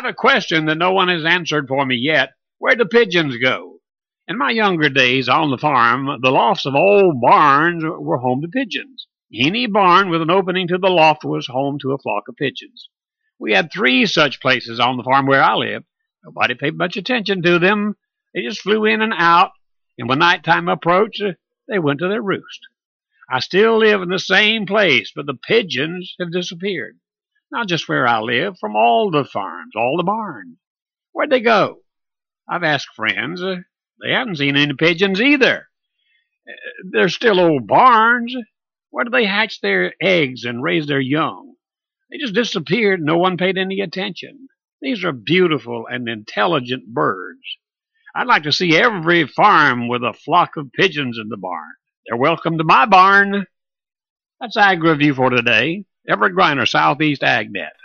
have a question that no one has answered for me yet. Where'd the pigeons go? In my younger days on the farm, the lofts of old barns were home to pigeons. Any barn with an opening to the loft was home to a flock of pigeons. We had 3 such places on the farm where I lived. Nobody paid much attention to them. They just flew in and out, and when night time approached, they went to their roost. I still live in the same place, but the pigeons have disappeared. Not just where I live, from all the farms, all the barns. Where'd they go? I've asked friends. They haven't seen any pigeons either. They're still old barns. Where do they hatch their eggs and raise their young? They just disappeared. No one paid any attention. These are beautiful and intelligent birds. I'd like to see every farm with a flock of pigeons in the barn. They're welcome to my barn. That's Ag Review for today. Everett Griner, Southeast AgNet.